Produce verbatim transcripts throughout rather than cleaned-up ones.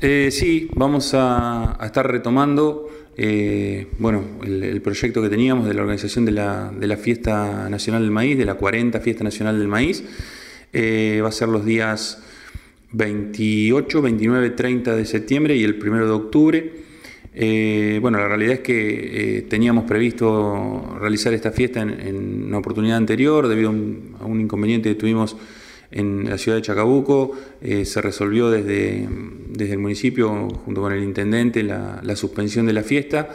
Eh, sí, vamos a, a estar retomando eh, bueno, el, el proyecto que teníamos de la organización de la, de la Fiesta Nacional del Maíz, de la cuarenta Fiesta Nacional del Maíz. Eh, va a ser los días veintiocho, veintinueve, treinta de septiembre y el primero de octubre. Eh, bueno, la realidad es que eh, teníamos previsto realizar esta fiesta en, en una oportunidad anterior, debido a un, a un inconveniente que tuvimos en la ciudad de Chacabuco. Eh, se resolvió desde, desde el municipio, junto con el intendente, la, la suspensión de la fiesta.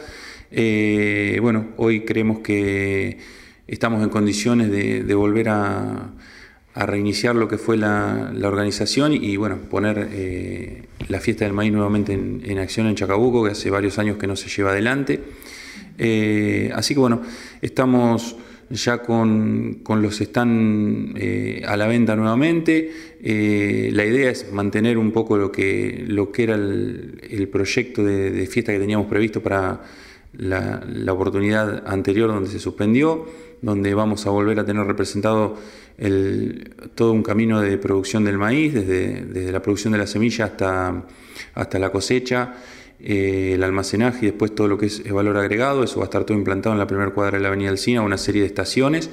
Eh, bueno, hoy creemos que estamos en condiciones de, de volver a, a reiniciar lo que fue la, la organización y, bueno, poner eh, la fiesta del maíz nuevamente en, en acción en Chacabuco, que hace varios años que no se lleva adelante. Eh, así que, bueno, estamos ya con, con los stands eh, a la venta nuevamente. Eh, la idea es mantener un poco lo que, lo que era el, el proyecto de, de fiesta que teníamos previsto para la, la oportunidad anterior donde se suspendió, donde vamos a volver a tener representado el, todo un camino de producción del maíz, desde, desde la producción de la semilla hasta, hasta la cosecha, Eh, el almacenaje y después todo lo que es el valor agregado. Eso va a estar todo implantado en la primera cuadra de la Avenida Alsina, una serie de estaciones,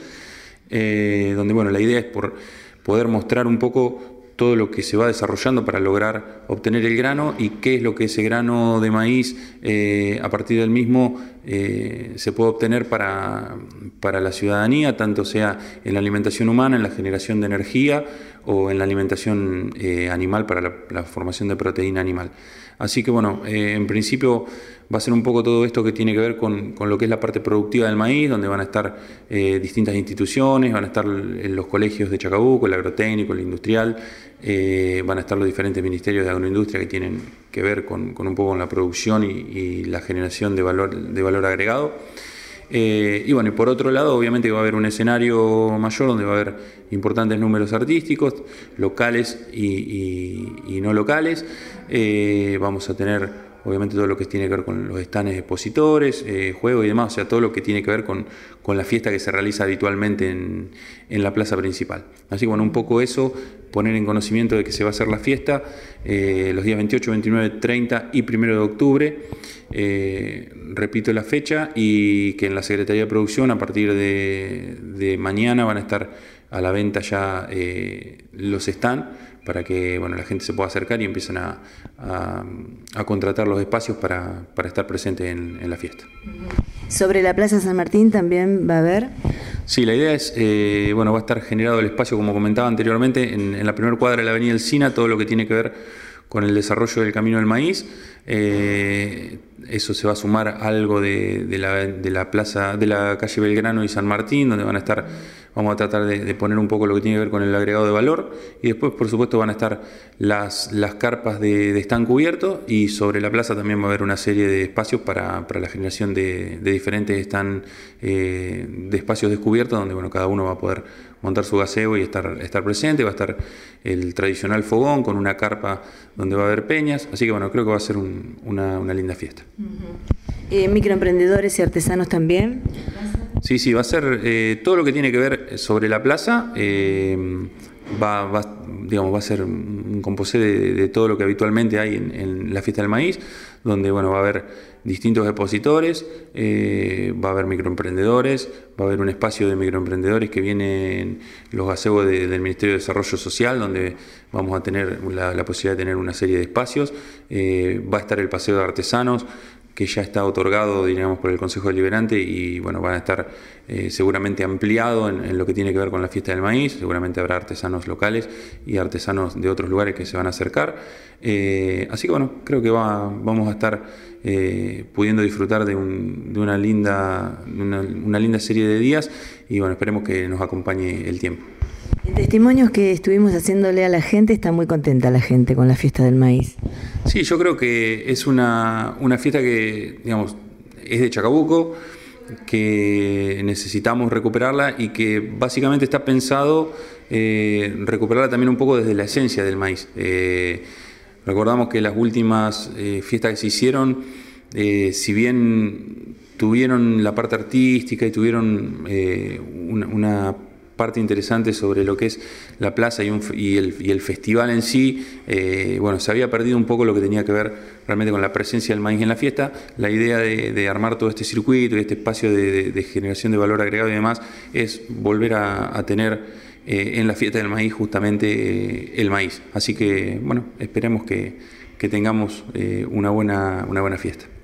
eh, donde, bueno, la idea es por poder mostrar un poco todo lo que se va desarrollando para lograr obtener el grano y qué es lo que ese grano de maíz, eh, a partir del mismo, eh, se puede obtener para, para la ciudadanía, tanto sea en la alimentación humana, en la generación de energía o en la alimentación eh, animal para la, la formación de proteína animal. Así que, bueno, eh, en principio va a ser un poco todo esto que tiene que ver con, con lo que es la parte productiva del maíz, donde van a estar eh, distintas instituciones, van a estar los colegios de Chacabuco, el agrotécnico, el industrial, eh, van a estar los diferentes ministerios de agroindustria que tienen que ver con, con un poco con la producción y, y la generación de valor, de valor agregado. Eh, y bueno, y por otro lado, obviamente va a haber un escenario mayor donde va a haber importantes números artísticos, locales y, y, y no locales. Eh, vamos a tener, obviamente, todo lo que tiene que ver con los stands expositores, eh, juegos y demás, o sea, todo lo que tiene que ver con, con la fiesta que se realiza habitualmente en, en la plaza principal. Así que, bueno, un poco eso, poner en conocimiento de que se va a hacer la fiesta eh, los días veintiocho, veintinueve, treinta y primero de octubre. Eh, repito la fecha, y que en la Secretaría de Producción a partir de, de mañana van a estar a la venta ya eh, los stands para que, bueno, la gente se pueda acercar y empiecen a, a, a contratar los espacios para, para estar presentes en, en la fiesta. ¿Sobre la Plaza San Martín también va a haber? Sí, la idea es, eh, bueno, va a estar generado el espacio, como comentaba anteriormente, en, en la primera cuadra de la Avenida Alsina, todo lo que tiene que ver con el desarrollo del Camino del Maíz. Eh, eso se va a sumar algo de, de, la, de la plaza, de la calle Belgrano y San Martín, donde van a estar, vamos a tratar de, de poner un poco lo que tiene que ver con el agregado de valor, y después, por supuesto, van a estar las, las carpas de, de stand cubierto, y sobre la plaza también va a haber una serie de espacios para, para la generación de, de diferentes stand eh, de espacios descubiertos, donde, bueno, cada uno va a poder montar su gaseo y estar, estar presente. Va a estar el tradicional fogón con una carpa donde va a haber peñas, así que, bueno, creo que va a ser un, una, una linda fiesta. Uh-huh. eh, ¿Microemprendedores y artesanos también? Sí, sí, va a ser eh, todo lo que tiene que ver sobre la plaza. Eh, va, va, digamos, va a ser un composé de, de todo lo que habitualmente hay en, en la fiesta del maíz, donde, bueno, va a haber distintos expositores, eh, va a haber microemprendedores, va a haber un espacio de microemprendedores que vienen los gazebos de, del Ministerio de Desarrollo Social, donde vamos a tener la, la posibilidad de tener una serie de espacios. Eh, va a estar el paseo de artesanos, que ya está otorgado, digamos, por el Consejo Deliberante, y, bueno, van a estar eh, seguramente ampliado en, en lo que tiene que ver con la fiesta del maíz. Seguramente habrá artesanos locales y artesanos de otros lugares que se van a acercar. Eh, así que, bueno, creo que va, vamos a estar eh, pudiendo disfrutar de, un, de una, linda, una, una linda serie de días, y, bueno, esperemos que nos acompañe el tiempo. En testimonios que estuvimos haciéndole a la gente, está muy contenta la gente con la fiesta del maíz. Sí, yo creo que es una, una fiesta que, digamos, es de Chacabuco, que necesitamos recuperarla, y que básicamente está pensado eh, recuperarla también un poco desde la esencia del maíz. Eh, recordamos que las últimas eh, fiestas que se hicieron, eh, si bien tuvieron la parte artística y tuvieron eh, una, una parte interesante sobre lo que es la plaza y, un, y, el, y el festival en sí. Eh, bueno, se había perdido un poco lo que tenía que ver realmente con la presencia del maíz en la fiesta. La idea de, de armar todo este circuito y este espacio de, de, de generación de valor agregado y demás es volver a, a tener eh, en la fiesta del maíz justamente eh, el maíz. Así que, bueno, esperemos que, que tengamos eh, una buena, una buena fiesta.